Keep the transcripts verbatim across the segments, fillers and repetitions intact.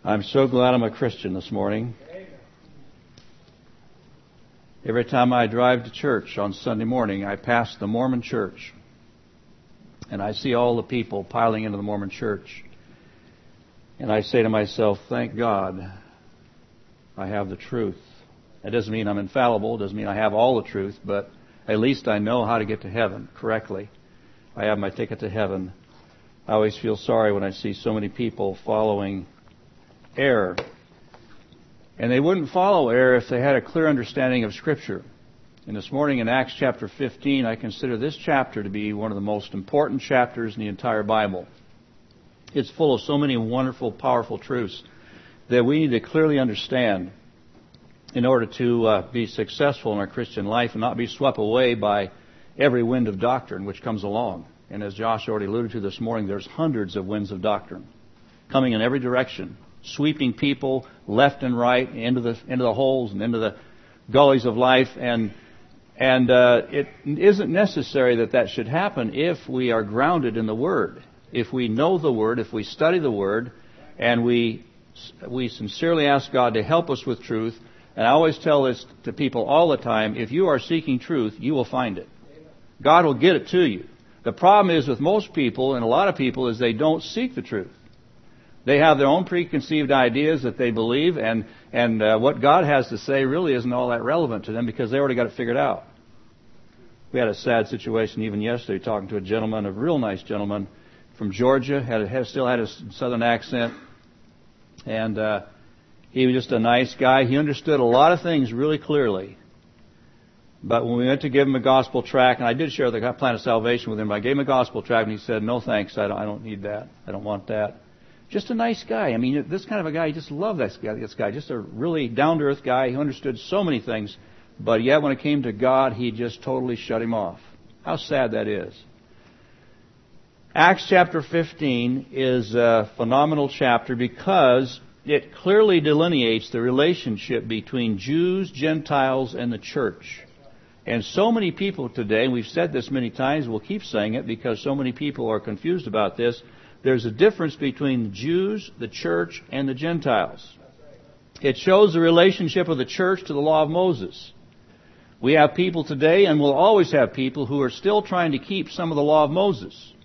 I'm so glad I'm a Christian this morning. Every time I drive to church on Sunday morning, I pass the Mormon church. And I see all the people piling into the Mormon church. And I say to myself, thank God I have the truth. That doesn't mean I'm infallible. It doesn't mean I have all the truth. But at least I know how to get to heaven correctly. I have my ticket to heaven. I always feel sorry when I see so many people following error. And they wouldn't follow error if they had a clear understanding of Scripture. And this morning in Acts chapter fifteen, I consider this chapter to be one of the most important chapters in the entire Bible. It's full of so many wonderful, powerful truths that we need to clearly understand in order to uh, be successful in our Christian life and not be swept away by every wind of doctrine which comes along. And as Josh already alluded to this morning, there's hundreds of winds of doctrine coming in every direction, sweeping people left and right into the into the holes and into the gullies of life. And and uh, it isn't necessary that that should happen if we are grounded in the Word. If we know the Word, if we study the Word, and we we sincerely ask God to help us with truth. And I always tell this to people all the time, if you are seeking truth, you will find it. God will get it to you. The problem is with most people, and a lot of people, is they don't seek the truth. They have their own preconceived ideas that they believe, and, and uh, what God has to say really isn't all that relevant to them because they already got it figured out. We had a sad situation even yesterday talking to a gentleman, a real nice gentleman from Georgia, had, had still had a southern accent, and uh, he was just a nice guy. He understood a lot of things really clearly. But when we went to give him a gospel tract, and I did share the plan of salvation with him, I gave him a gospel tract, and he said, no thanks, I don't, I don't need that. I don't want that. Just a nice guy. I mean, this kind of a guy, you just love this guy, this guy. Just a really down-to-earth guy. He understood so many things. But yet when it came to God, he just totally shut him off. How sad that is. Acts chapter fifteen is a phenomenal chapter because it clearly delineates the relationship between Jews, Gentiles, and the church. And so many people today, and we've said this many times, we'll keep saying it because so many people are confused about this, there's a difference between the Jews, the church, and the Gentiles. It shows the relationship of the church to the law of Moses. We have people today, and we'll always have people, who are still trying to keep some of the law of Moses.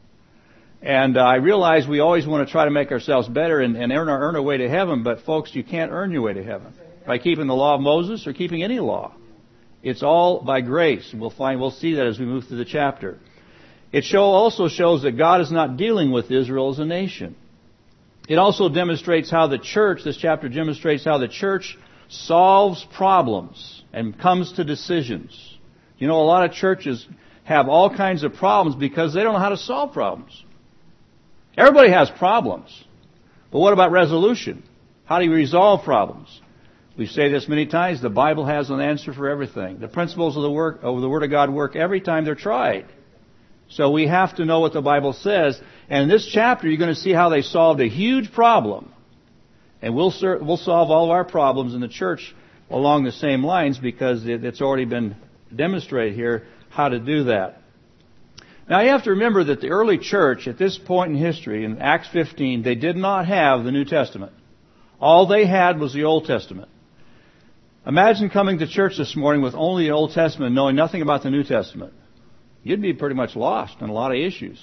And uh, I realize we always want to try to make ourselves better and, and earn, our, earn our way to heaven, but folks, you can't earn your way to heaven by keeping the law of Moses or keeping any law. It's all by grace. We'll find, we'll see that as we move through the chapter. It show, also shows that God is not dealing with Israel as a nation. It also demonstrates how the church, this chapter demonstrates how the church solves problems and comes to decisions. You know, a lot of churches have all kinds of problems because they don't know how to solve problems. Everybody has problems. But what about resolution? How do you resolve problems? We say this many times, the Bible has an answer for everything. The principles of the work of the Word of God work every time they're tried. So we have to know what the Bible says. And in this chapter, you're going to see how they solved a huge problem. And we'll we'll solve all of our problems in the church along the same lines because it's already been demonstrated here how to do that. Now you have to remember that the early church at this point in history, in Acts fifteen, they did not have the New Testament. All they had was the Old Testament. Imagine coming to church this morning with only the Old Testament, knowing nothing about the New Testament. You'd be pretty much lost on a lot of issues.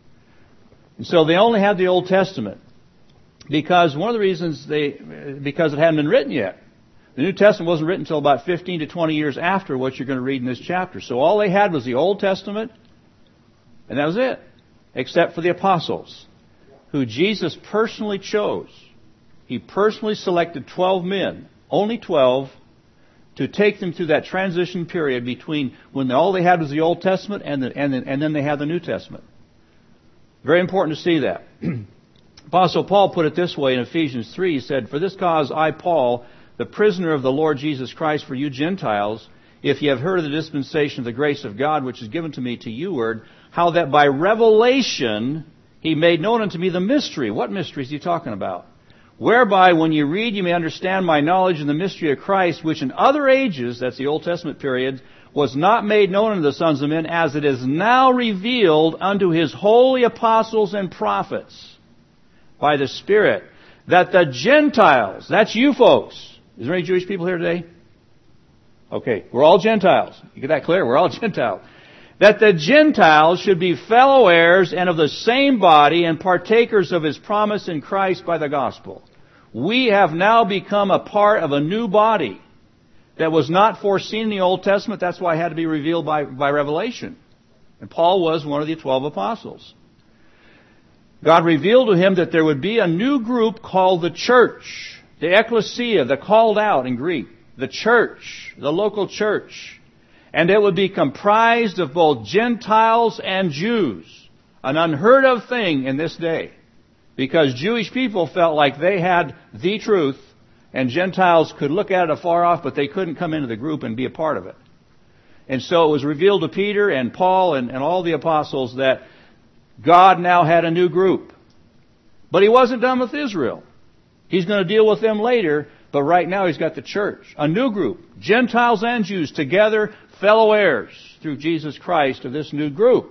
And so they only had the Old Testament because one of the reasons they, because it hadn't been written yet. The New Testament wasn't written until about fifteen to twenty years after what you're going to read in this chapter. So all they had was the Old Testament, and that was it, except for the apostles, who Jesus personally chose. He personally selected twelve men, only twelve, to take them through that transition period between when all they had was the Old Testament and, the, and, the, and then they had the New Testament. Very important to see that. Apostle Paul put it this way in Ephesians three. He said, "For this cause I, Paul, the prisoner of the Lord Jesus Christ for you Gentiles, if ye have heard of the dispensation of the grace of God which is given to me to you word, how that by revelation he made known unto me the mystery." What mystery is he talking about? "Whereby when you read you may understand my knowledge in the mystery of Christ, which in other ages," that's the Old Testament period, "was not made known unto the sons of men, as it is now revealed unto his holy apostles and prophets by the Spirit." that the Gentiles, that's you folks. Is there any Jewish people here today? Okay, we're all Gentiles. You get that clear? We're all Gentiles. That the Gentiles should be fellow heirs and of the same body and partakers of His promise in Christ by the gospel. We have now become a part of a new body that was not foreseen in the Old Testament. That's why it had to be revealed by, by revelation. And Paul was one of the twelve apostles. God revealed to him that there would be a new group called the church, the ecclesia, the called out in Greek, the church, the local church. And it would be comprised of both Gentiles and Jews, an unheard of thing in this day, because Jewish people felt like they had the truth, and Gentiles could look at it afar off, but they couldn't come into the group and be a part of it. And so it was revealed to Peter and Paul and, and all the apostles that God now had a new group. But He wasn't done with Israel. He's going to deal with them later, but right now He's got the church. A new group, Gentiles and Jews together, fellow heirs through Jesus Christ of this new group.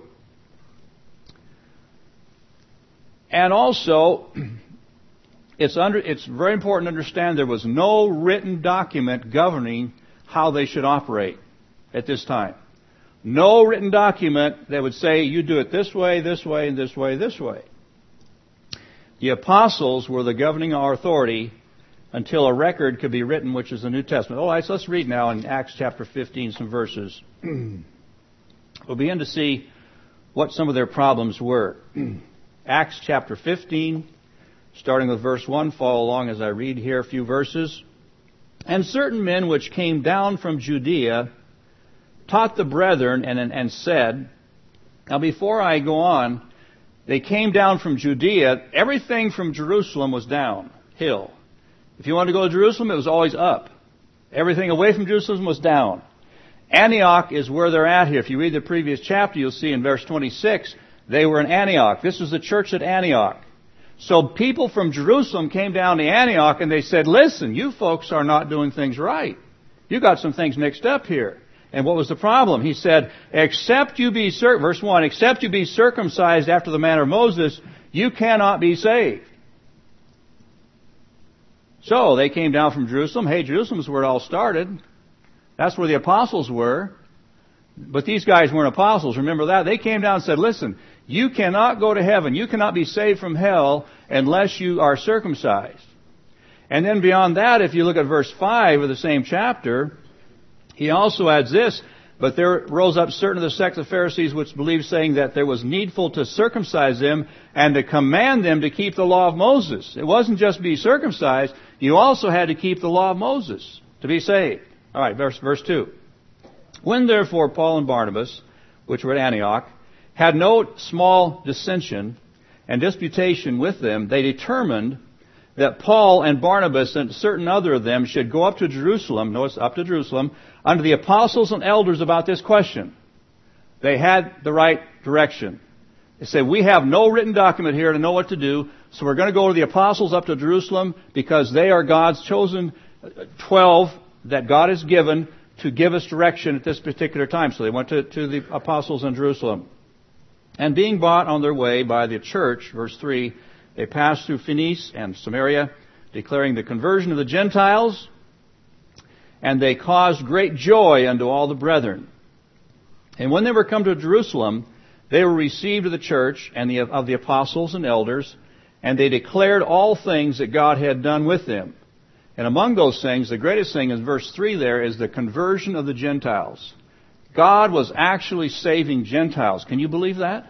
And also, it's under, it's very important to understand there was no written document governing how they should operate at this time. No written document that would say, you do it this way, this way, and this way, this way. The apostles were the governing authority until a record could be written, which is the New Testament. All right, so let's read now in Acts chapter fifteen some verses. We'll begin to see what some of their problems were. Acts chapter fifteen, starting with verse one. Follow along as I read here a few verses. And certain men which came down from Judea taught the brethren and, and, and said, now before I go on, they came down from Judea. Everything from Jerusalem was downhill. If you wanted to go to Jerusalem, it was always up. Everything away from Jerusalem was down. Antioch is where they're at here. If you read the previous chapter, you'll see in verse twenty-six, they were in Antioch. This was the church at Antioch. So people from Jerusalem came down to Antioch and they said, listen, you folks are not doing things right. You got some things mixed up here. And what was the problem? He said, except you be, cir- verse one, except you be circumcised after the manner of Moses, you cannot be saved. So they came down from Jerusalem. Hey, Jerusalem is where it all started. That's where the apostles were. But these guys weren't apostles. Remember that? They came down and said, listen, you cannot go to heaven. You cannot be saved from hell unless you are circumcised. And then beyond that, if you look at verse five of the same chapter, he also adds this, but there rose up certain of the sect of the Pharisees which believed, saying that there was needful to circumcise them and to command them to keep the law of Moses. It wasn't just be circumcised. You also had to keep the law of Moses to be saved. All right, verse, verse two. When therefore Paul and Barnabas, which were at Antioch, had no small dissension and disputation with them, they determined that Paul and Barnabas and certain other of them should go up to Jerusalem, notice up to Jerusalem, unto the apostles and elders about this question. They had the right direction. They said, we have no written document here to know what to do, so we're going to go to the apostles up to Jerusalem because they are God's chosen twelve that God has given to give us direction at this particular time. So they went to, to the apostles in Jerusalem. And being brought on their way by the church, verse three, they passed through Phoenice and Samaria, declaring the conversion of the Gentiles, and they caused great joy unto all the brethren. And when they were come to Jerusalem, they were received of the church and the, of the apostles and elders, and they declared all things that God had done with them. And among those things, the greatest thing in verse three there is the conversion of the Gentiles. God was actually saving Gentiles. Can you believe that?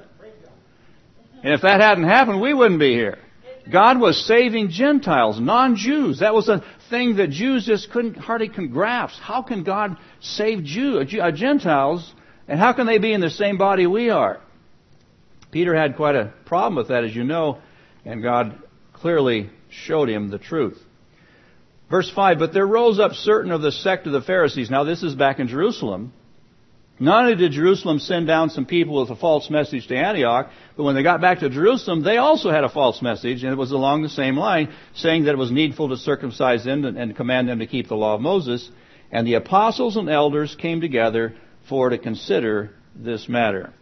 And if that hadn't happened, we wouldn't be here. God was saving Gentiles, non-Jews. That was a thing that Jews just couldn't hardly can grasp. How can God save Jew, uh, Gentiles, and how can they be in the same body we are? Peter had quite a problem with that, as you know, and God clearly showed him the truth. Verse five, but there rose up certain of the sect of the Pharisees. Now this is back in Jerusalem. Not only did Jerusalem send down some people with a false message to Antioch, but when they got back to Jerusalem, they also had a false message, and it was along the same line, saying that it was needful to circumcise them and, and command them to keep the law of Moses. And the apostles and elders came together for to consider this matter.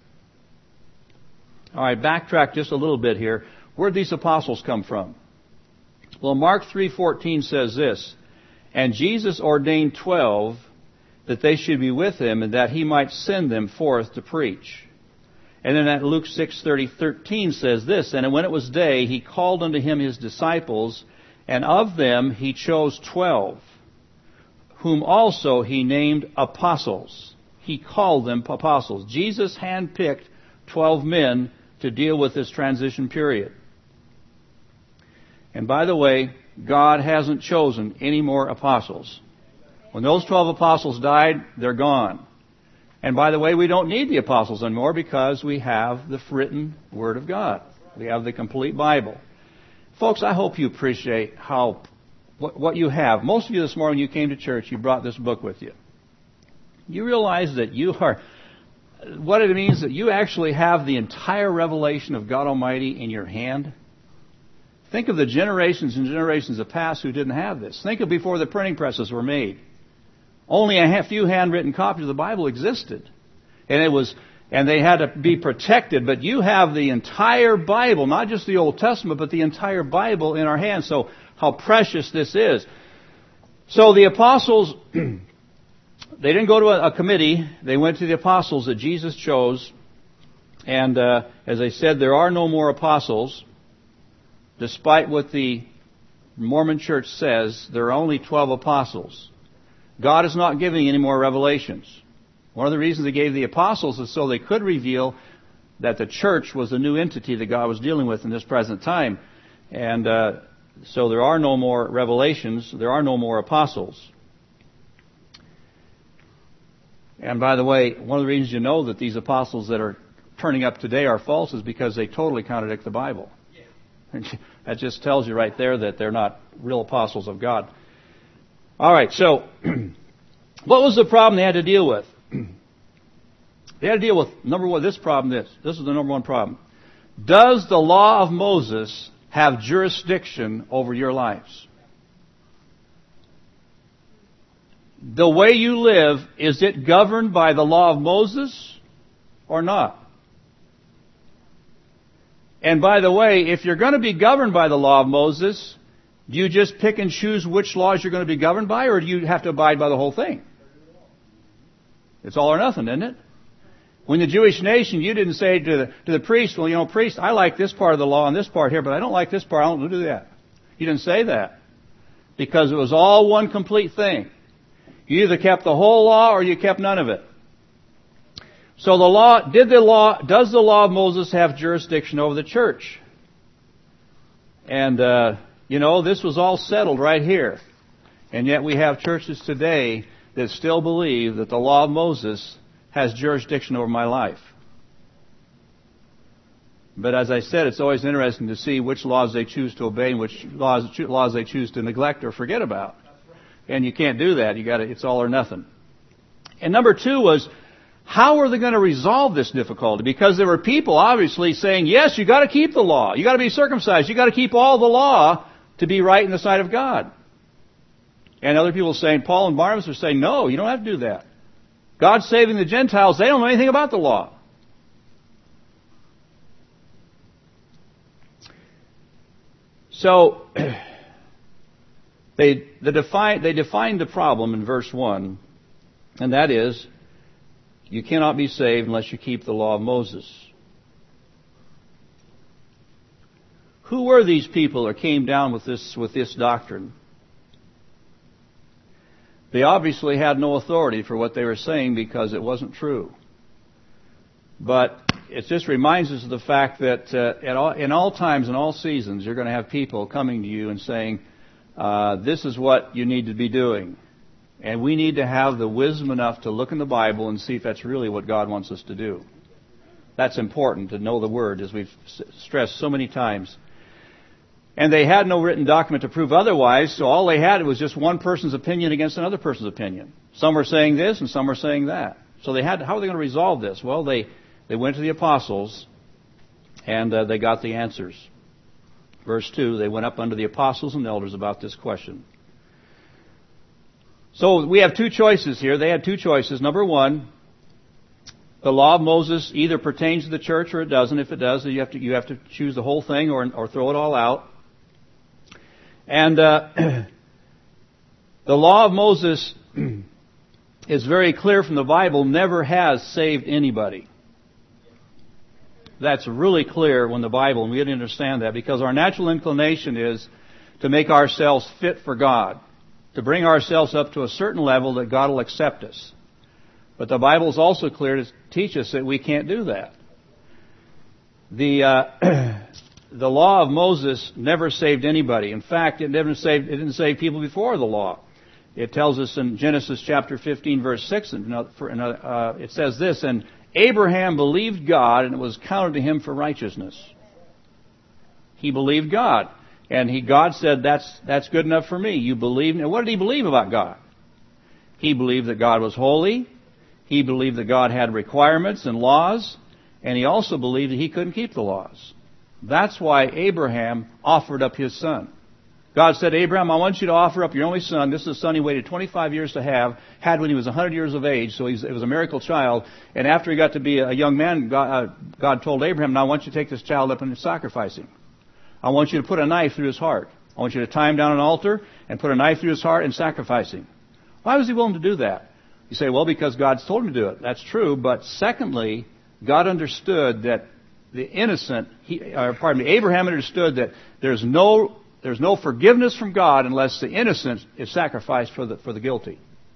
All right, backtrack just a little bit here. Where did these apostles come from? Well, Mark three fourteen says this, "And Jesus ordained twelve, that they should be with him, and that he might send them forth to preach." And then at Luke six thirteen says this, "And when it was day, he called unto him his disciples, and of them he chose twelve, whom also he named apostles." He called them apostles. Jesus handpicked twelve men to deal with this transition period. And by the way, God hasn't chosen any more apostles. When those twelve apostles died, they're gone. And by the way, we don't need the apostles anymore because we have the written Word of God. We have the complete Bible. Folks, I hope you appreciate how what, what you have. Most of you this morning, when you came to church, you brought this book with you. You realize that you are, what it means that you actually have the entire revelation of God Almighty in your hand. Think of the generations and generations of past who didn't have this. Think of before the printing presses were made. Only a few handwritten copies of the Bible existed. And it was, and they had to be protected. But you have the entire Bible, not just the Old Testament, but the entire Bible in our hands. So how precious this is. So the apostles, they didn't go to a, a committee. They went to the apostles that Jesus chose. And uh, as I said, there are no more apostles. Despite what the Mormon Church says, there are only twelve apostles. God is not giving any more revelations. One of the reasons He gave the apostles is so they could reveal that the church was the new entity that God was dealing with in this present time. And uh, so there are no more revelations. There are no more apostles. And by the way, one of the reasons you know that these apostles that are turning up today are false is because they totally contradict the Bible. That just tells you right there that they're not real apostles of God. All right, so what was the problem they had to deal with? They had to deal with, number one, this problem, this. This is the number one problem. Does the law of Moses have jurisdiction over your lives? The way you live, is it governed by the law of Moses or not? And by the way, if you're going to be governed by the law of Moses, do you just pick and choose which laws you're going to be governed by, or do you have to abide by the whole thing? It's all or nothing, isn't it? When the Jewish nation, you didn't say to the, to the priest, well, you know, priest, I like this part of the law and this part here, but I don't like this part, I don't do that. You didn't say that. Because it was all one complete thing. You either kept the whole law or you kept none of it. So the law, did the law, does the law of Moses have jurisdiction over the church? And, uh, you know, this was all settled right here. And yet we have churches today that still believe that the law of Moses has jurisdiction over my life. But as I said, it's always interesting to see which laws they choose to obey and which laws, laws they choose to neglect or forget about. And you can't do that. You got to, it's all or nothing. And number two was, how are they going to resolve this difficulty? Because there were people obviously saying, yes, you got to keep the law. You got to be circumcised. You got to keep all the law to be right in the sight of God. And other people saying, Paul and Barnabas are saying, no, you don't have to do that. God's saving the Gentiles. They don't know anything about the law. So they, the define, they defined the problem in verse one, and that is, you cannot be saved unless you keep the law of Moses. Who were these people that came down with this, with this doctrine? They obviously had no authority for what they were saying because it wasn't true. But it just reminds us of the fact that uh, at all, in all times and all seasons, you're going to have people coming to you and saying, uh, this is what you need to be doing. And we need to have the wisdom enough to look in the Bible and see if that's really what God wants us to do. That's important to know the Word, as we've stressed so many times. And they had no written document to prove otherwise, so all they had was just one person's opinion against another person's opinion. Some were saying this and some were saying that. So they had, how are they going to resolve this? Well, they, they went to the apostles and uh, they got the answers. Verse two, they went up unto the apostles and elders about this question. So we have two choices here. They had two choices. Number one, the law of Moses either pertains to the church or it doesn't. If it does, you have to, you have to choose the whole thing or, or throw it all out. And uh, the law of Moses is very clear from the Bible, never has saved anybody. That's really clear when the Bible, and we didn't understand that, because our natural inclination is to make ourselves fit for God, to bring ourselves up to a certain level that God will accept us. But the Bible is also clear to teach us that we can't do that. The uh, the law of Moses never saved anybody. In fact, it never saved. It didn't save people before the law. It tells us in Genesis chapter fifteen, verse six. And for, uh, it says this: "And Abraham believed God, and it was counted to him for righteousness." He believed God, and he God said, "That's that's good enough for me. You believe." And what did he believe about God? He believed that God was holy. He believed that God had requirements and laws. And he also believed that he couldn't keep the laws. That's why Abraham offered up his son. God said, "Abraham, I want you to offer up your only son." This is a son he waited twenty-five years to have, had when he was one hundred years of age, so he's, it was a miracle child. And after he got to be a young man, God, uh, God told Abraham, "Now I want you to take this child up and sacrifice him. I want you to put a knife through his heart. I want you to tie him down an altar and put a knife through his heart and sacrifice him." Why was he willing to do that? You say, well, because God's told him to do it. That's true. But secondly, God understood that the innocent, he, or pardon me, Abraham understood that there's no there's no forgiveness from God unless the innocent is sacrificed for the for the guilty.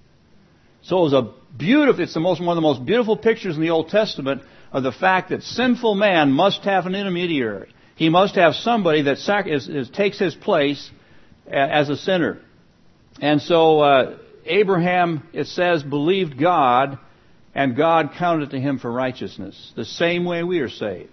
So it was a beautiful. It's the most one of the most beautiful pictures in the Old Testament of the fact that sinful man must have an intermediary. He must have somebody that sac- is, is, takes his place as a sinner. And so uh, Abraham, it says, believed God, and God counted it to him for righteousness. The same way we are saved.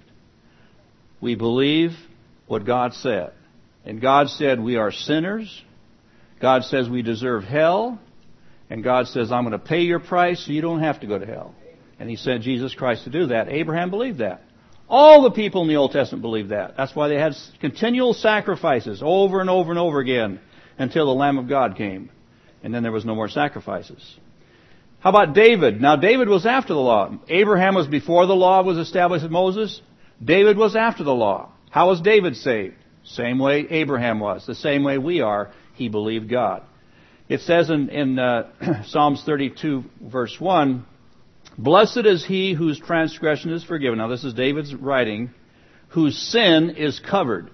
We believe what God said. And God said we are sinners. God says we deserve hell. And God says, I'm going to pay your price so you don't have to go to hell. And He sent Jesus Christ to do that. Abraham believed that. All the people in the Old Testament believed that. That's why they had continual sacrifices over and over and over again until the Lamb of God came. And then there was no more sacrifices. How about David? Now, David was after the law. Abraham was before the law was established with Moses. David was after the law. How was David saved? Same way Abraham was. The same way we are. He believed God. It says in, in uh, Psalms thirty-two, verse one, "Blessed is he whose transgression is forgiven." Now, this is David's writing. "Whose sin is covered.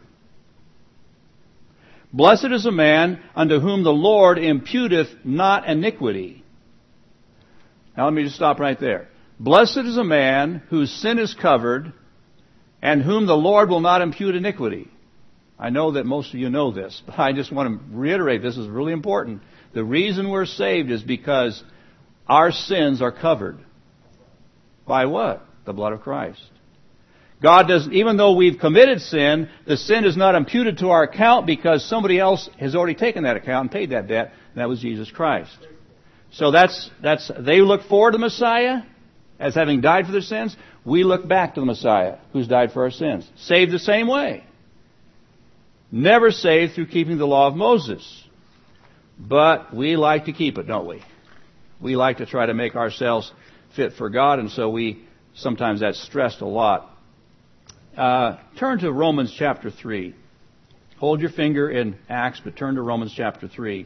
Blessed is a man unto whom the Lord imputeth not iniquity." Now let me just stop right there. Blessed is a man whose sin is covered and whom the Lord will not impute iniquity. I know that most of you know this, but I just want to reiterate, this is really important. The reason we're saved is because our sins are covered. By what? The blood of Christ. God doesn't, even though we've committed sin, the sin is not imputed to our account because somebody else has already taken that account and paid that debt, and that was Jesus Christ. So that's, that's, they look forward to the Messiah as having died for their sins. We look back to the Messiah who's died for our sins. Saved the same way. Never saved through keeping the law of Moses. But we like to keep it, don't we? We like to try to make ourselves fit for God, and so we, sometimes that's stressed a lot. Uh, turn to Romans chapter three. Hold your finger in Acts, but turn to Romans chapter three.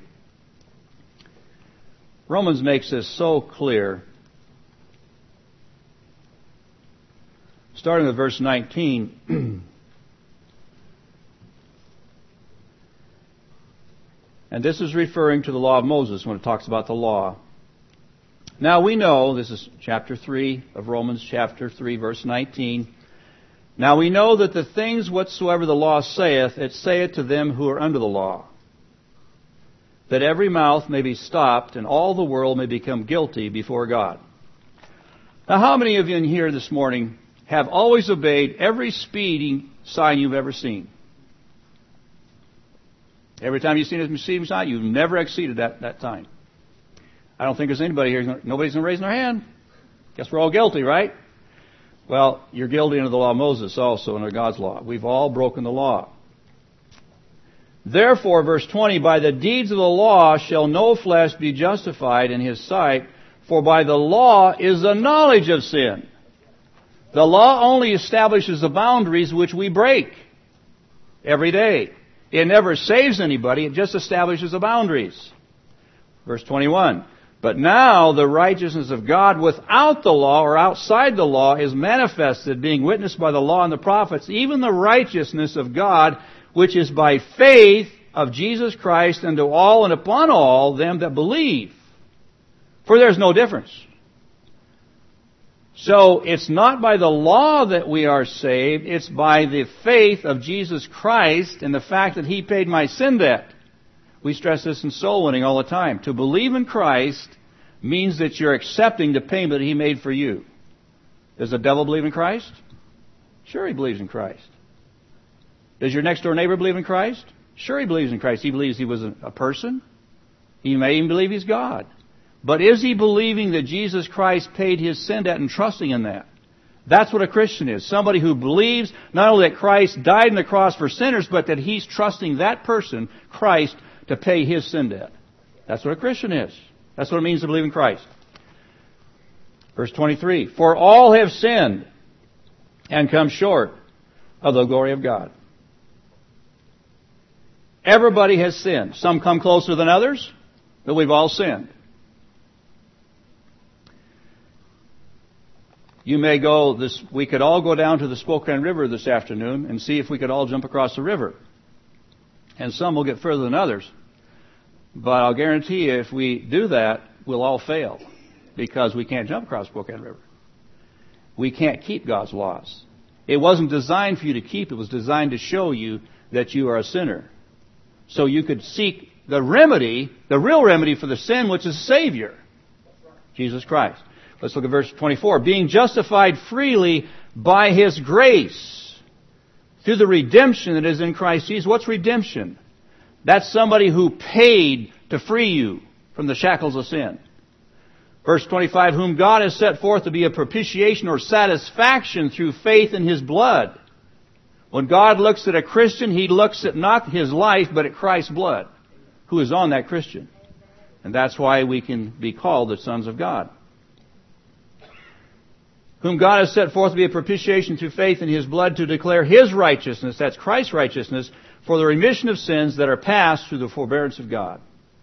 Romans makes this so clear. Starting with verse nineteen. And this is referring to the law of Moses when it talks about the law. Now we know, this is chapter three of Romans chapter three, verse nineteen. Now we know that the things whatsoever the law saith, it saith to them who are under the law, that every mouth may be stopped, and all the world may become guilty before God. Now, how many of you in here this morning have always obeyed every speeding sign you've ever seen? Every time you've seen a speeding sign, you've never exceeded that, that time. I don't think there's anybody here, nobody's going to raise their hand. Guess we're all guilty, right? Well, you're guilty under the law of Moses also, under God's law. We've all broken the law. Therefore, verse twenty, by the deeds of the law shall no flesh be justified in his sight, for by the law is the knowledge of sin. The law only establishes the boundaries which we break every day. It never saves anybody. It just establishes the boundaries. Verse twenty-one. But now the righteousness of God without the law or outside the law is manifested, being witnessed by the law and the prophets, even the righteousness of God, which is by faith of Jesus Christ unto all and upon all them that believe. For there is no difference. So it's not by the law that we are saved, it's by the faith of Jesus Christ and the fact that He paid my sin debt. We stress this in soul winning all the time. To believe in Christ means that you're accepting the payment that He made for you. Does the devil believe in Christ? Sure, he believes in Christ. Does your next door neighbor believe in Christ? Sure, he believes in Christ. He believes He was a person. He may even believe He's God. But is he believing that Jesus Christ paid his sin debt and trusting in that? That's what a Christian is. Somebody who believes not only that Christ died on the cross for sinners, but that he's trusting that person, Christ, to pay his sin debt. That's what a Christian is. That's what it means to believe in Christ. Verse twenty-three. For all have sinned and come short of the glory of God. Everybody has sinned. Some come closer than others, but we've all sinned. You may go this, we could all go down to the Spokane River this afternoon and see if we could all jump across the river. And some will get further than others. But I'll guarantee you if we do that, we'll all fail. Because we can't jump across Spokane River. We can't keep God's laws. It wasn't designed for you to keep. It was designed to show you that you are a sinner. So you could seek the remedy, the real remedy for the sin, which is Savior. Jesus Christ. Let's look at verse twenty-four. Being justified freely by His grace through the redemption that is in Christ Jesus. What's redemption? That's somebody who paid to free you from the shackles of sin. Verse twenty-five. Whom God has set forth to be a propitiation or satisfaction through faith in His blood. When God looks at a Christian, He looks at not his life, but at Christ's blood, who is on that Christian. And that's why we can be called the sons of God. Whom God has set forth to be a propitiation through faith in His blood to declare His righteousness, that's Christ's righteousness, for the remission of sins that are passed through the forbearance of God.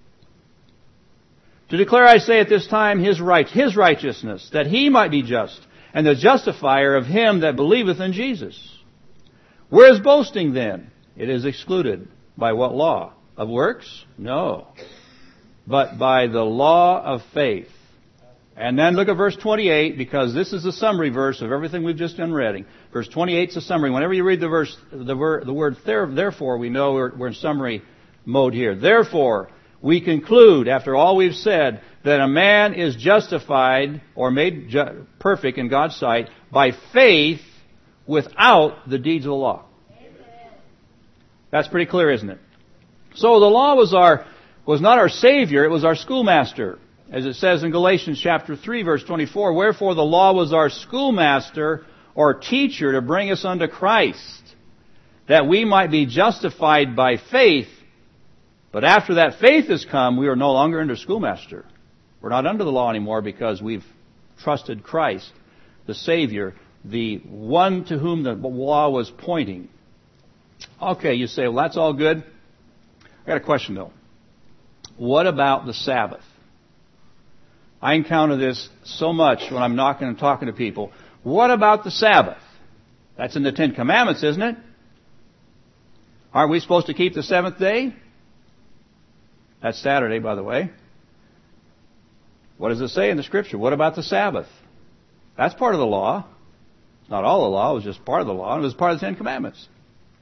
To declare, I say at this time, His right, His righteousness, that He might be just, and the justifier of him that believeth in Jesus. Where is boasting then? It is excluded. By what law? Of works? No. But by the law of faith. And then look at verse twenty-eight, because this is the summary verse of everything we've just been reading. Verse twenty-eight is a summary. Whenever you read the verse, the, ver, the word there, therefore, we know we're, we're in summary mode here. Therefore, we conclude, after all we've said, that a man is justified or made ju- perfect in God's sight by faith without the deeds of the law. Amen. That's pretty clear, isn't it? So the law was our was not our Savior, it was our schoolmaster. As it says in Galatians chapter three, verse twenty-four, wherefore the law was our schoolmaster or teacher to bring us unto Christ, that we might be justified by faith. But after that faith has come, we are no longer under schoolmaster. We're not under the law anymore because we've trusted Christ, the Savior, the one to whom the law was pointing. Okay, you say, well, that's all good. I got a question, though. What about the Sabbath? I encounter this so much when I'm knocking and talking to people. What about the Sabbath? That's in the Ten Commandments, isn't it? Aren't we supposed to keep the seventh day? That's Saturday, by the way. What does it say in the Scripture? What about the Sabbath? That's part of the law. It's not all the law. It was just part of the law. And it was part of the Ten Commandments.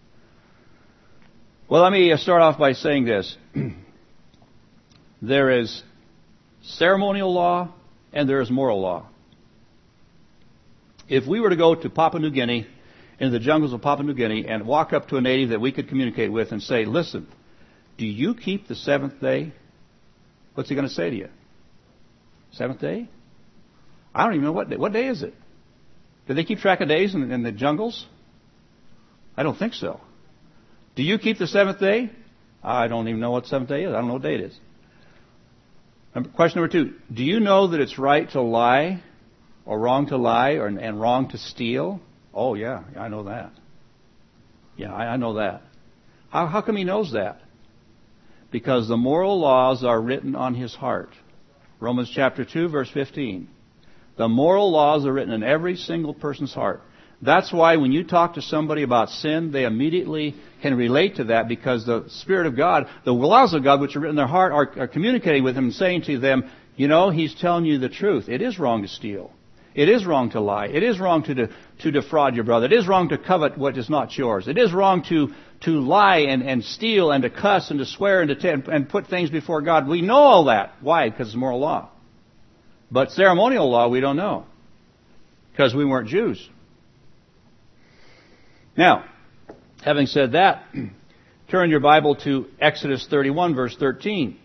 Well, let me start off by saying this. There is ceremonial law and there is moral law. If we were to go to Papua New Guinea, into the jungles of Papua New Guinea, and walk up to a native that we could communicate with and say, listen, do you keep the seventh day? What's he going to say to you? Seventh day? I don't even know what day. What day is it? Do they keep track of days in, in the jungles? I don't think so. Do you keep the seventh day? I don't even know what seventh day is. I don't know what day it is. Question number two. Do you know that it's right to lie or wrong to lie or, and wrong to steal? Oh, yeah, I know that. Yeah, I, I know that. How, how come he knows that? Because the moral laws are written on his heart. Romans chapter two, verse fifteen. The moral laws are written in every single person's heart. That's why when you talk to somebody about sin, they immediately can relate to that, because the Spirit of God, the laws of God which are written in their heart, are, are communicating with them and saying to them, you know, He's telling you the truth. It is wrong to steal. It is wrong to lie. It is wrong to de, to defraud your brother. It is wrong to covet what is not yours. It is wrong to to lie and, and steal and to cuss and to swear and to t- and put things before God. We know all that. Why? Because it's moral law. But ceremonial law we don't know, because we weren't Jews. Now, having said that, turn your Bible to Exodus thirty-one, verse thirteen.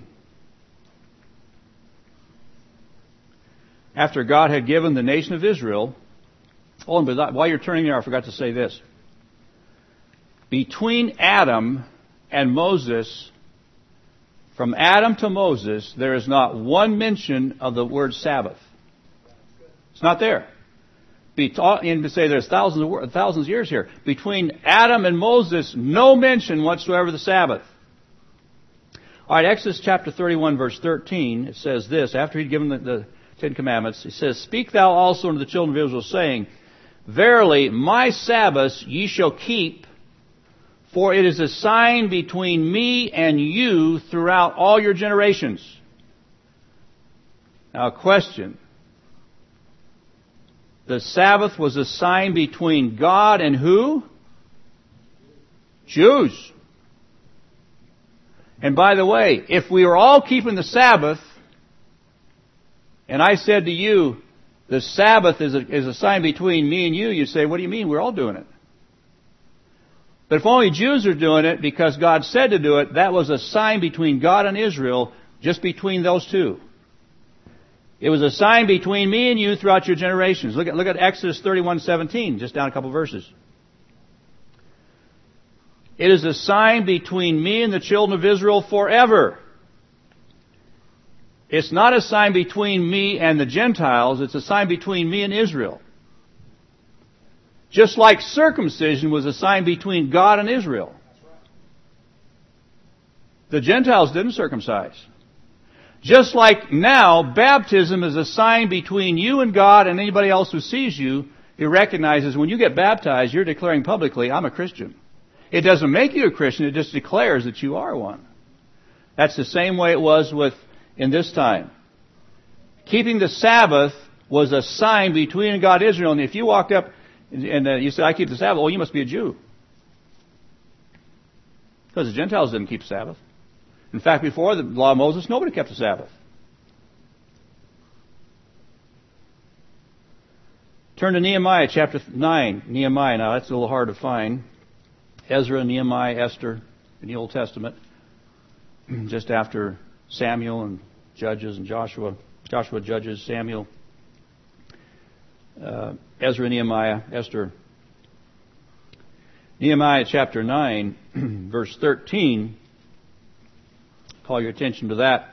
After God had given the nation of Israel, oh, and while you're turning there, I forgot to say this. Between Adam and Moses, from Adam to Moses, there is not one mention of the word Sabbath. It's not there. Be taught, and to say there's thousands of thousands of years here. Between Adam and Moses, no mention whatsoever of the Sabbath. All right, Exodus chapter thirty-one, verse thirteen, it says this, after he'd given the, the Ten Commandments, he says, Speak thou also unto the children of Israel, saying, Verily, my Sabbaths ye shall keep, for it is a sign between me and you throughout all your generations. Now, a question. The Sabbath was a sign between God and who? Jews. And by the way, if we were all keeping the Sabbath, and I said to you, the Sabbath is a, is a sign between me and you, you say, what do you mean? We're all doing it. But if only Jews are doing it because God said to do it, that was a sign between God and Israel, just between those two. It was a sign between me and you throughout your generations. Look at, look at Exodus thirty-one seventeen, just down a couple verses. It is a sign between me and the children of Israel forever. It's not a sign between me and the Gentiles. It's a sign between me and Israel. Just like circumcision was a sign between God and Israel. The Gentiles didn't circumcise. Just like now, baptism is a sign between you and God and anybody else who sees you. He recognizes when you get baptized, you're declaring publicly, I'm a Christian. It doesn't make you a Christian. It just declares that you are one. That's the same way it was with in this time. Keeping the Sabbath was a sign between God and Israel. And if you walked up and uh, you said, I keep the Sabbath, oh, you must be a Jew. Because the Gentiles didn't keep the Sabbath. In fact, before the law of Moses, nobody kept the Sabbath. Turn to Nehemiah chapter nine. Nehemiah, now that's a little hard to find. Ezra, Nehemiah, Esther in the Old Testament. Just after Samuel and Judges and Joshua. Joshua, Judges, Samuel. Uh, Ezra, Nehemiah, Esther. Nehemiah chapter nine, verse thirteen. Call your attention to that.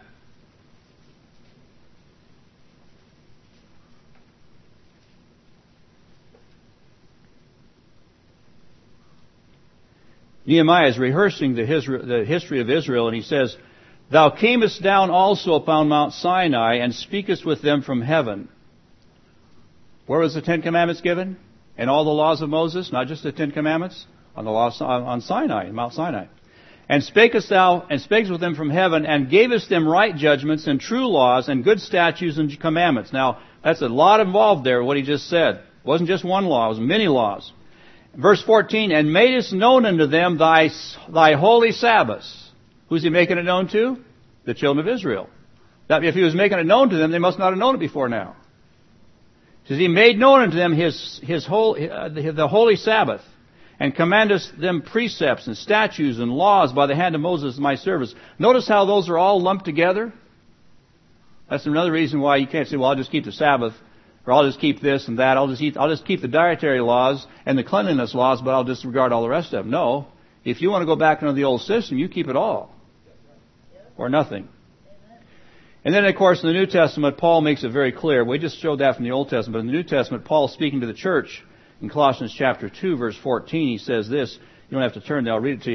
Nehemiah is rehearsing the history of Israel, and he says, Thou camest down also upon Mount Sinai, and speakest with them from heaven. Where was the Ten Commandments given? And all the laws of Moses, not just the Ten Commandments, on the law on Sinai, Mount Sinai. And spakest thou, and spakest with them from heaven, and gavest them right judgments, and true laws, and good statutes and commandments. Now, that's a lot involved there, what he just said. It wasn't just one law, it was many laws. Verse fourteen, And madest known unto them thy, thy holy Sabbaths. Who's he making it known to? The children of Israel. That if he was making it known to them, they must not have known it before now. It says, He made known unto them his, his whole, uh, the, the holy Sabbath, and commandest them precepts and statutes and laws by the hand of Moses my servant. Notice how those are all lumped together? That's another reason why you can't say, well, I'll just keep the Sabbath, or I'll just keep this and that. I'll just, eat, I'll just keep the dietary laws and the cleanliness laws, but I'll disregard all the rest of them. No. If you want to go back into the old system, you keep it all. Or nothing. And then, of course, in the New Testament, Paul makes it very clear. We just showed that from the Old Testament. But in the New Testament, Paul speaking to the church in Colossians chapter two, verse fourteen, he says this. You don't have to turn there. I'll read it to you.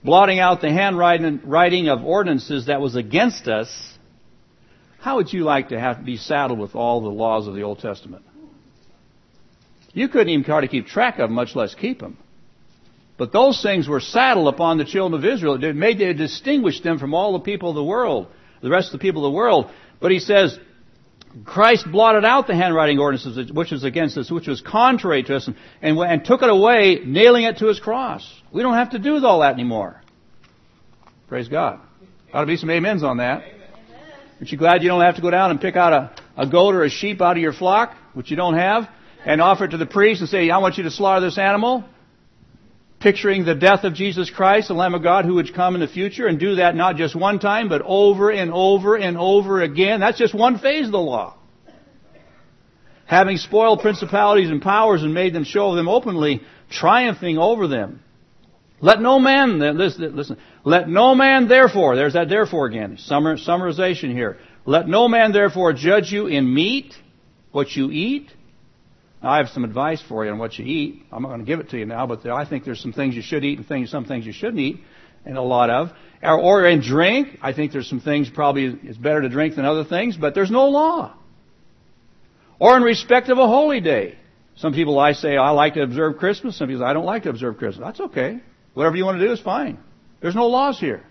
blotting out the handwriting of ordinances that was against us, how would you like to have to be saddled with all the laws of the Old Testament? You couldn't even hardly keep track of them, much less keep them. But those things were saddled upon the children of Israel. It made it distinguished them from all the people of the world, the rest of the people of the world. But he says, Christ blotted out the handwriting ordinances which was against us, which was contrary to us, and, and, and took it away, nailing it to his cross. We don't have to do all that anymore. Praise God. Ought to be some amens on that. Aren't you glad you don't have to go down and pick out a, a goat or a sheep out of your flock, which you don't have, and offer it to the priest and say, I want you to slaughter this animal? Picturing the death of Jesus Christ, the Lamb of God, who would come in the future, and do that not just one time, but over and over and over again. That's just one phase of the law. Having spoiled principalities and powers and made them show them openly, triumphing over them. Let no man, listen, listen, let no man therefore, there's that therefore again, summarization here. Let no man therefore judge you in meat, what you eat. Now, I have some advice for you on what you eat. I'm not going to give it to you now, but I think there's some things you should eat and things, some things you shouldn't eat, and a lot of. Or, or in drink, I think there's some things probably it's better to drink than other things, but there's no law. Or in respect of a holy day. Some people I say, I like to observe Christmas. Some people say, I don't like to observe Christmas. That's okay. Whatever you want to do is fine. There's no laws here.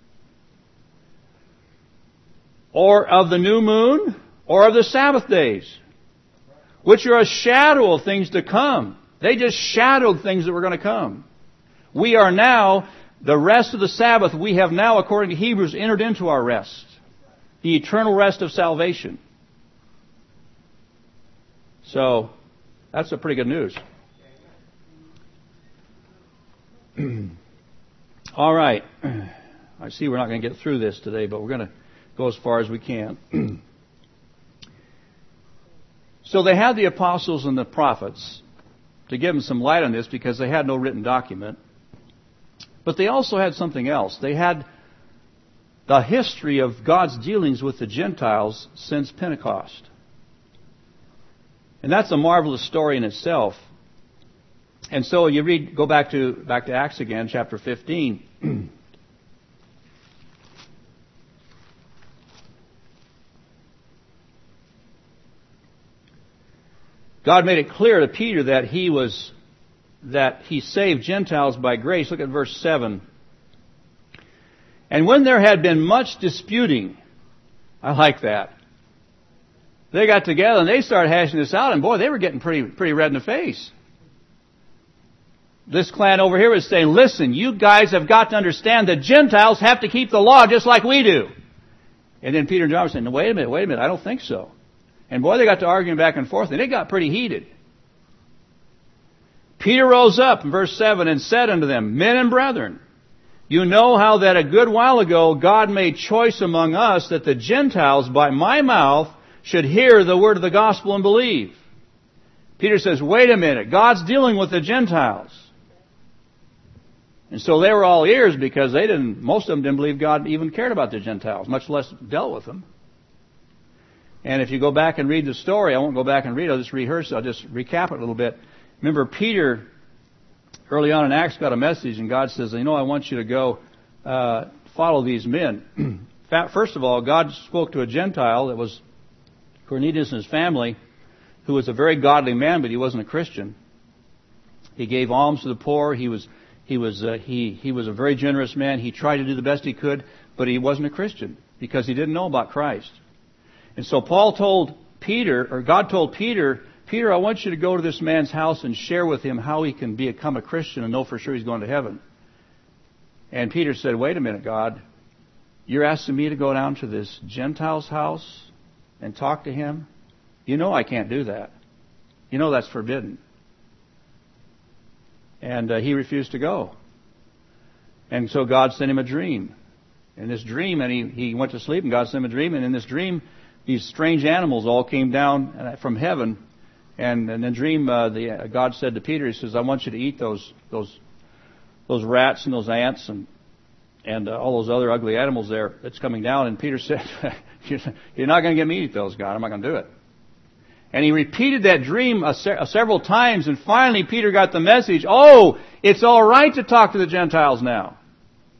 Or of the new moon, or of the Sabbath days, which are a shadow of things to come. They just shadowed things that were going to come. We are now, the rest of the Sabbath, we have now, according to Hebrews, entered into our rest. The eternal rest of salvation. So, that's a pretty good news. All right. I see we're not going to get through this today, but we're going to go as far as we can. So they had the apostles and the prophets to give them some light on this because they had no written document. But they also had something else. They had the history of God's dealings with the Gentiles since Pentecost. And that's a marvelous story in itself. And so you read, go back to back to Acts again, chapter fifteen. God made it clear to Peter that he was that he saved Gentiles by grace. Look at verse seven. And when there had been much disputing, I like that. They got together and they started hashing this out, and boy, they were getting pretty pretty red in the face. This clan over here was saying, listen, you guys have got to understand that Gentiles have to keep the law just like we do. And then Peter and John were saying, no, wait a minute, wait a minute, I don't think so. And boy, they got to arguing back and forth, and it got pretty heated. Peter rose up in verse seven and said unto them, Men and brethren, you know how that a good while ago God made choice among us that the Gentiles by my mouth should hear the word of the gospel and believe. Peter says, wait a minute, God's dealing with the Gentiles. And so they were all ears because they didn't, most of them didn't believe God even cared about the Gentiles, much less dealt with them. And if you go back and read the story, I won't go back and read it, I'll just rehearse it, I'll just recap it a little bit. Remember, Peter, early on in Acts, got a message, and God says, you know, I want you to go uh, follow these men. First of all, God spoke to a Gentile that was Cornelius and his family, who was a very godly man, but he wasn't a Christian. He gave alms to the poor. He was he was uh, he he was a very generous man. He tried to do the best he could, but he wasn't a Christian because he didn't know about Christ. And so Paul told Peter, or God told Peter, Peter, I want you to go to this man's house and share with him how he can become a Christian and know for sure he's going to heaven. And Peter said, wait a minute, God, you're asking me to go down to this Gentile's house and talk to him? You know I can't do that. You know that's forbidden. And uh, he refused to go. And so God sent him a dream. In this dream, and he, he went to sleep, and God sent him a dream, and in this dream, these strange animals all came down from heaven. And, and in the dream, uh, the, uh, God said to Peter, He says, I want you to eat those those those rats and those ants and and uh, all those other ugly animals there that's coming down. And Peter said, you're not going to get me to eat those, God. I'm not going to do it. And he repeated that dream a se- a several times. And finally, Peter got the message, oh, it's all right to talk to the Gentiles now.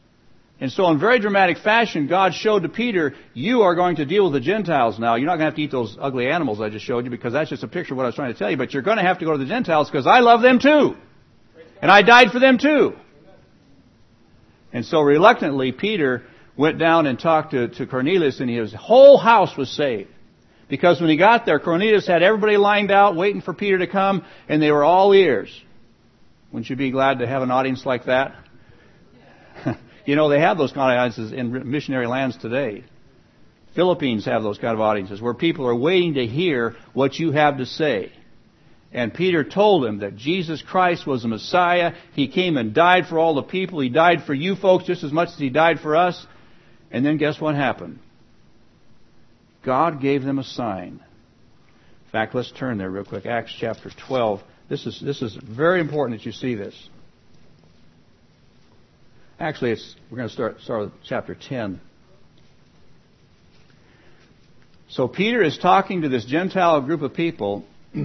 And so in very dramatic fashion, God showed to Peter, you are going to deal with the Gentiles now. You're not going to have to eat those ugly animals I just showed you, because that's just a picture of what I was trying to tell you. But you're going to have to go to the Gentiles because I love them too. And I died for them too. And so reluctantly, Peter went down and talked to, to Cornelius, and his whole house was saved. Because when he got there, Cornelius had everybody lined out waiting for Peter to come, and they were all ears. Wouldn't you be glad to have an audience like that? You know, they have those kind of audiences in missionary lands today. Philippines have those kind of audiences where people are waiting to hear what you have to say. And Peter told him that Jesus Christ was the Messiah. He came and died for all the people. He died for you folks just as much as He died for us. And then guess what happened? God gave them a sign. In fact, let's turn there real quick. Acts chapter twelve. This is, this is very important that you see this. Actually, it's, we're going to start, start with chapter ten. So Peter is talking to this Gentile group of people.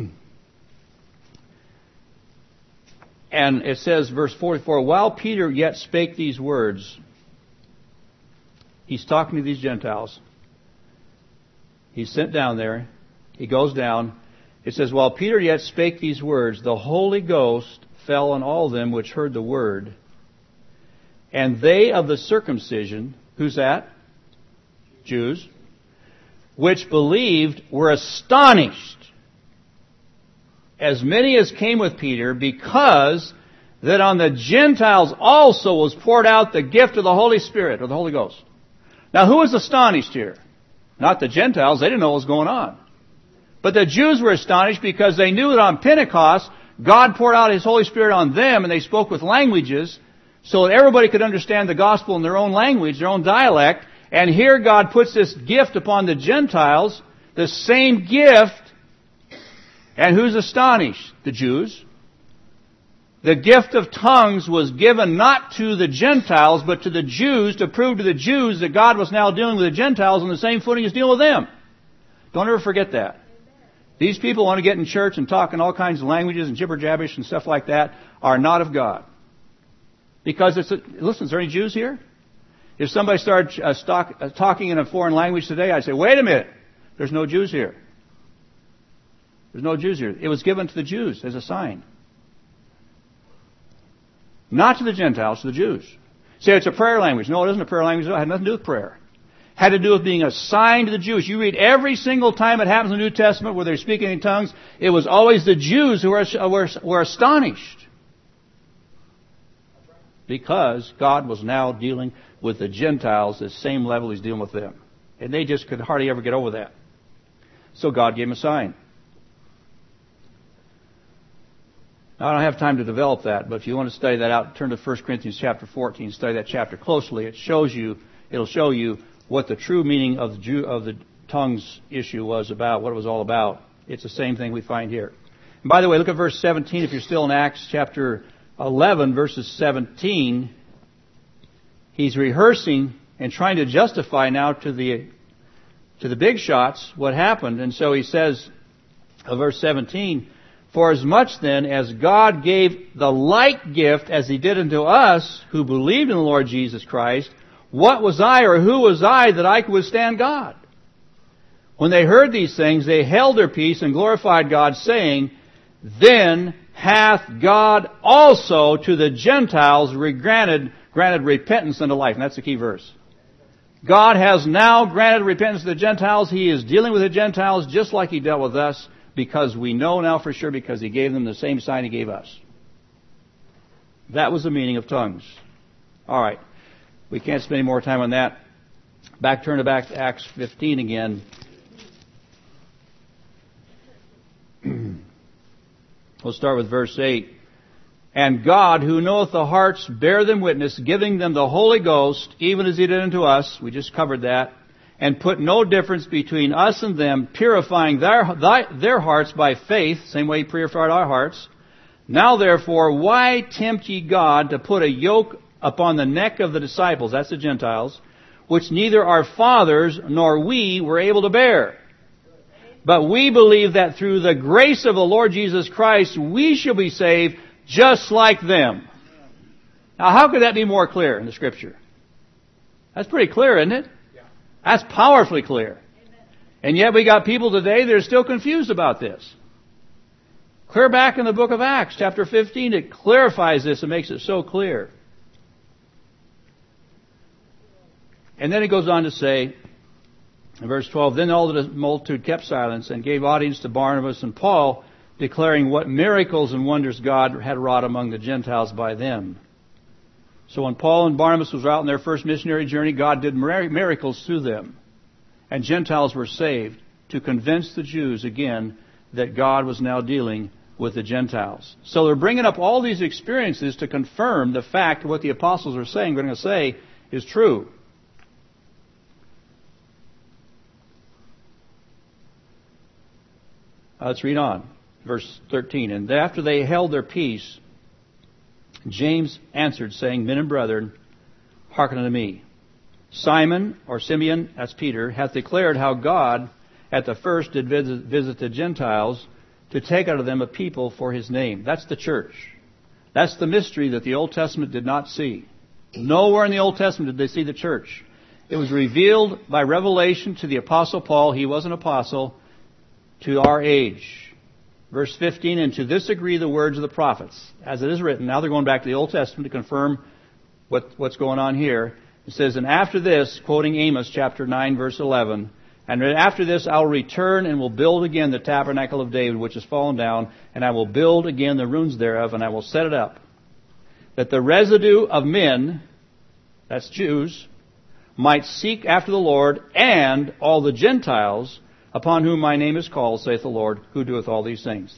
And it says, verse forty-four, while Peter yet spake these words, he's talking to these Gentiles. He's sent down there. He goes down. It says, while Peter yet spake these words, the Holy Ghost fell on all them which heard the word. And they of the circumcision, who's that? Jews, which believed were astonished, as many as came with Peter, because that on the Gentiles also was poured out the gift of the Holy Spirit, or the Holy Ghost. Now, who was astonished here? Not the Gentiles. They didn't know what was going on. But the Jews were astonished because they knew that on Pentecost, God poured out His Holy Spirit on them, and they spoke with languages so that everybody could understand the gospel in their own language, their own dialect. And here God puts this gift upon the Gentiles, the same gift. And who's astonished? The Jews. The gift of tongues was given not to the Gentiles, but to the Jews, to prove to the Jews that God was now dealing with the Gentiles on the same footing as dealing with them. Don't ever forget that. These people want to get in church and talk in all kinds of languages and jibber-jabbish and stuff like that, are not of God. Because it's a, listen, is there any Jews here? If somebody started uh, stock, uh, talking in a foreign language today, I'd say, wait a minute, there's no Jews here. There's no Jews here. It was given to the Jews as a sign. Not to the Gentiles, to the Jews. Say it's a prayer language. No, it isn't a prayer language. It had nothing to do with prayer. It had to do with being a sign to the Jews. You read every single time it happens in the New Testament where they're speaking in tongues, it was always the Jews who were, were, were astonished. Because God was now dealing with the Gentiles the same level He's dealing with them. And they just could hardly ever get over that. So God gave them a sign. Now, I don't have time to develop that, but if you want to study that out, turn to First Corinthians chapter fourteen, study that chapter closely. It shows you, it'll show you what the true meaning of the, Jew, of the tongues issue was about, what it was all about. It's the same thing we find here. And by the way, look at verse seventeen. If you're still in Acts chapter eleven, verses seventeen, he's rehearsing and trying to justify now to the to the big shots what happened. And so he says, uh, verse seventeen, for as much then as God gave the like gift as He did unto us who believed in the Lord Jesus Christ, what was I or who was I that I could withstand God? When they heard these things, they held their peace and glorified God, saying, then hath God also to the Gentiles granted, granted repentance unto life. And that's the key verse. God has now granted repentance to the Gentiles. He is dealing with the Gentiles just like He dealt with us, because we know now for sure because He gave them the same sign He gave us. That was the meaning of tongues. All right. We can't spend any more time on that. Back, turn to back to Acts fifteen again. We'll start with verse eight. And God, who knoweth the hearts, bear them witness, giving them the Holy Ghost, even as He did unto us. We just covered that. And put no difference between us and them, purifying their, their hearts by faith, same way He purified our hearts. Now therefore, why tempt ye God to put a yoke upon the neck of the disciples, that's the Gentiles, which neither our fathers nor we were able to bear? But we believe that through the grace of the Lord Jesus Christ, we shall be saved just like them. Now, how could that be more clear in the Scripture? That's pretty clear, isn't it? That's powerfully clear. And yet we got people today that are still confused about this. Clear back in the book of Acts, chapter fifteen, it clarifies this and makes it so clear. And then it goes on to say, in verse twelve, then all the multitude kept silence and gave audience to Barnabas and Paul, declaring what miracles and wonders God had wrought among the Gentiles by them. So when Paul and Barnabas was out on their first missionary journey, God did miracles through them. And Gentiles were saved to convince the Jews again that God was now dealing with the Gentiles. So they're bringing up all these experiences to confirm the fact what the apostles are saying, we're going to say, is true. Uh, let's read on. Verse thirteen. And after they held their peace, James answered, saying, Men and brethren, hearken unto me. Simon, or Simeon, that's Peter, hath declared how God at the first did visit, visit the Gentiles to take out of them a people for his name. That's the church. That's the mystery that the Old Testament did not see. Nowhere in the Old Testament did they see the church. It was revealed by revelation to the Apostle Paul. He was an apostle to our age. Verse fifteen, and to this agree the words of the prophets. As it is written, now they're going back to the Old Testament to confirm what, what's going on here. It says, and after this, quoting Amos chapter nine, verse eleven, and after this I'll return and will build again the tabernacle of David, which is fallen down, and I will build again the ruins thereof, and I will set it up, that the residue of men, that's Jews, might seek after the Lord, and all the Gentiles upon whom my name is called, saith the Lord, who doeth all these things.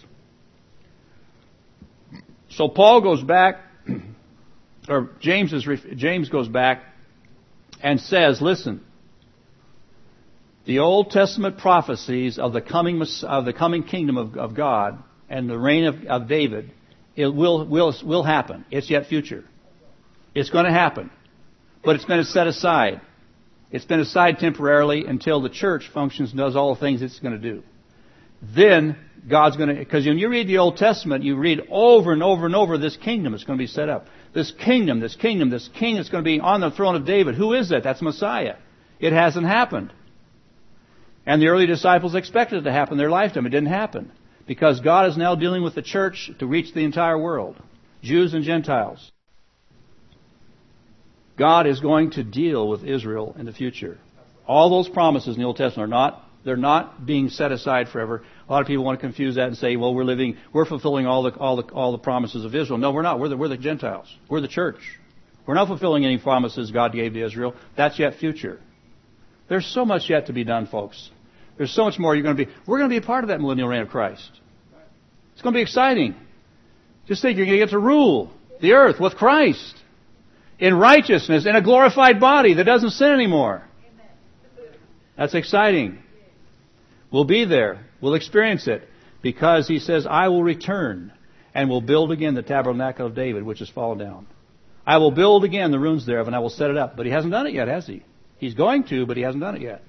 So Paul goes back, or James is James goes back and says, listen, the Old Testament prophecies of the coming of the coming kingdom of, of God and the reign of, of David, it will will will happen. It's yet future. It's going to happen, but it's been set aside. It's been aside temporarily until the church functions and does all the things it's going to do. Then God's going to, because when you read the Old Testament, you read over and over and over this kingdom that's going to be set up. This kingdom, this kingdom, this king that's going to be on the throne of David. Who is that? That's Messiah. It hasn't happened. And the early disciples expected it to happen in their lifetime. It didn't happen. Because God is now dealing with the church to reach the entire world. Jews and Gentiles. God is going to deal with Israel in the future. All those promises in the Old Testament are not, they're not being set aside forever. A lot of people want to confuse that and say, well, we're living, we're fulfilling all the, all the, all the promises of Israel. No, we're not. We're the, we're the Gentiles. We're the church. We're not fulfilling any promises God gave to Israel. That's yet future. There's so much yet to be done, folks. There's so much more you're going to be, we're going to be a part of that millennial reign of Christ. It's going to be exciting. Just think you're going to get to rule the earth with Christ. In righteousness, in a glorified body that doesn't sin anymore. That's exciting. We'll be there. We'll experience it. Because he says, I will return and will build again the tabernacle of David, which has fallen down. I will build again the ruins thereof, and I will set it up. But he hasn't done it yet, has he? He's going to, but he hasn't done it yet.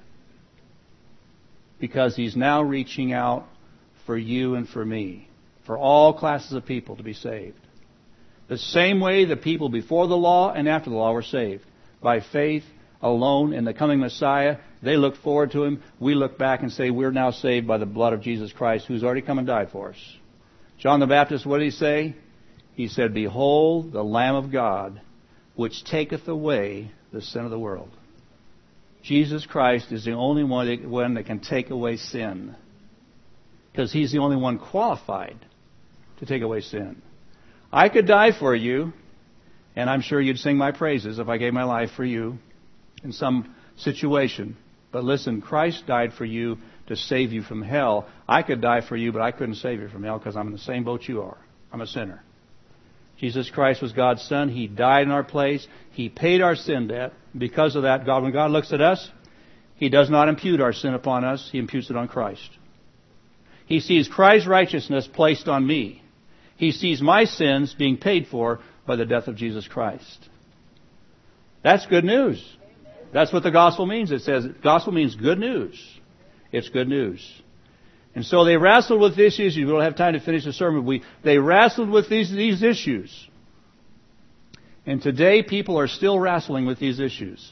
Because he's now reaching out for you and for me. For all classes of people to be saved. The same way the people before the law and after the law were saved. By faith alone in the coming Messiah. They look forward to him. We look back and say we're now saved by the blood of Jesus Christ, who's already come and died for us. John the Baptist, what did he say? He said, behold the Lamb of God, which taketh away the sin of the world. Jesus Christ is the only one that, one that can take away sin. Because he's the only one qualified to take away sin. I could die for you, and I'm sure you'd sing my praises if I gave my life for you in some situation. But listen, Christ died for you to save you from hell. I could die for you, but I couldn't save you from hell because I'm in the same boat you are. I'm a sinner. Jesus Christ was God's Son. He died in our place. He paid our sin debt. Because of that, God, when God looks at us, He does not impute our sin upon us. He imputes it on Christ. He sees Christ's righteousness placed on me. He sees my sins being paid for by the death of Jesus Christ. That's good news. That's what the gospel means. It says gospel means good news. It's good news. And so they wrestled with these issues. We don't have time to finish the sermon. We, they wrestled with these, these issues. And today people are still wrestling with these issues.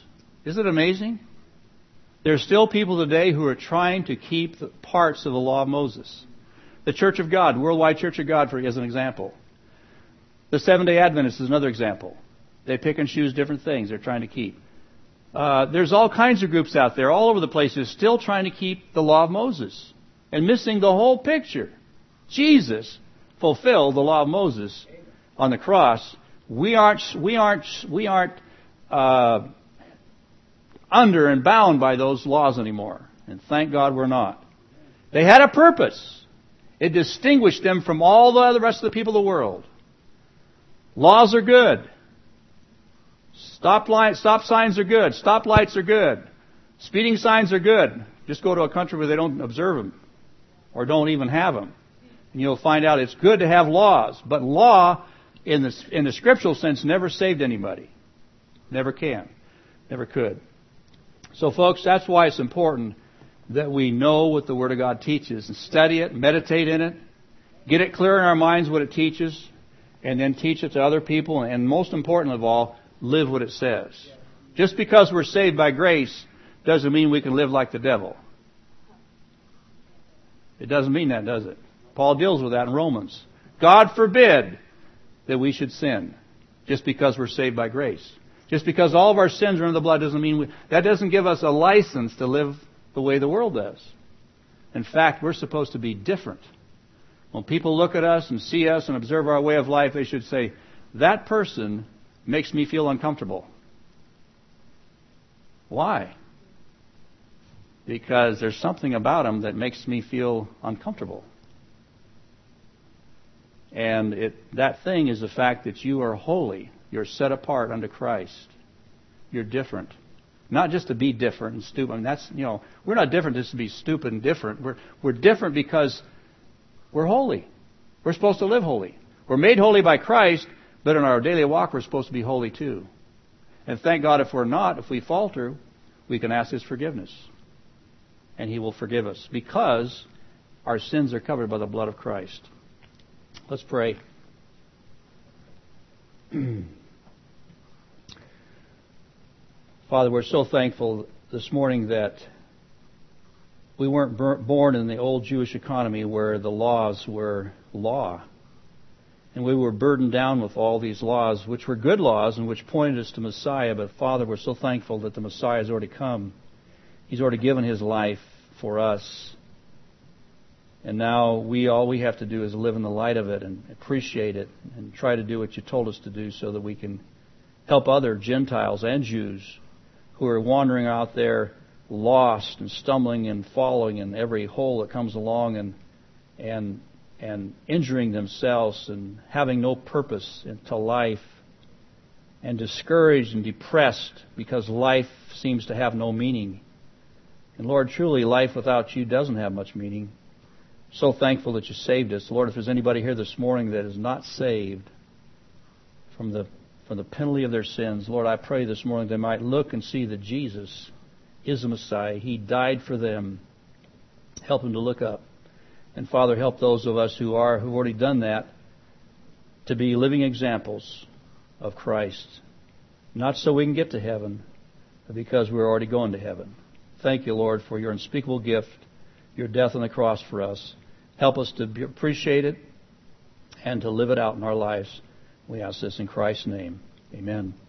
Isn't it amazing? There are still people today who are trying to keep the parts of the law of Moses. The Church of God, Worldwide Church of God, for as an example. The Seventh-day Adventists is another example. They pick and choose different things they're trying to keep. Uh, there's all kinds of groups out there, all over the place, who are still trying to keep the law of Moses and missing the whole picture. Jesus fulfilled the law of Moses on the cross. We aren't, we aren't, we aren't uh, under and bound by those laws anymore. And thank God we're not. They had a purpose. It distinguished them from all the other rest of the people of the world. Laws are good. Stop light, stop signs are good. Stop lights are good. Speeding signs are good. Just go to a country where they don't observe them or don't even have them. And you'll find out it's good to have laws. But law, in the, in the scriptural sense, never saved anybody. Never can. Never could. So, folks, that's why it's important that we know what the Word of God teaches and study it, meditate in it, get it clear in our minds what it teaches, and then teach it to other people, and most important of all, live what it says. Just because we're saved by grace doesn't mean we can live like the devil. It doesn't mean that, does it? Paul deals with that in Romans. God forbid that we should sin just because we're saved by grace. Just because all of our sins are in the blood doesn't mean we, that doesn't give us a license to live the way the world does. In fact, we're supposed to be different. When people look at us and see us and observe our way of life, they should say, that person makes me feel uncomfortable. Why? Because there's something about him that makes me feel uncomfortable. And it, that thing is the fact that you are holy. You're set apart unto Christ. You're different. Not just to be different and stupid. I mean, that's, you know, we're not different just to be stupid and different. We're, we're different because we're holy. We're supposed to live holy. We're made holy by Christ, but in our daily walk we're supposed to be holy too. And thank God if we're not, if we falter, we can ask His forgiveness. And He will forgive us because our sins are covered by the blood of Christ. Let's pray. Father, we're so thankful this morning that we weren't born in the old Jewish economy where the laws were law. And we were burdened down with all these laws, which were good laws and which pointed us to Messiah. But Father, we're so thankful that the Messiah has already come. He's already given His life for us. And now we all we have to do is live in the light of it and appreciate it and try to do what You told us to do so that we can help other Gentiles and Jews who are wandering out there lost and stumbling and falling in every hole that comes along and and and injuring themselves and having no purpose to life and discouraged and depressed because life seems to have no meaning. And Lord, truly life without You doesn't have much meaning. So thankful that You saved us. Lord, if there's anybody here this morning that is not saved from the from the penalty of their sins, Lord, I pray this morning they might look and see that Jesus is the Messiah. He died for them. Help them to look up. And Father, help those of us who are, who've already done that, to be living examples of Christ. Not so we can get to heaven, but because we're already going to heaven. Thank You, Lord, for Your unspeakable gift, Your death on the cross for us. Help us to appreciate it and to live it out in our lives. We ask this in Christ's name. Amen.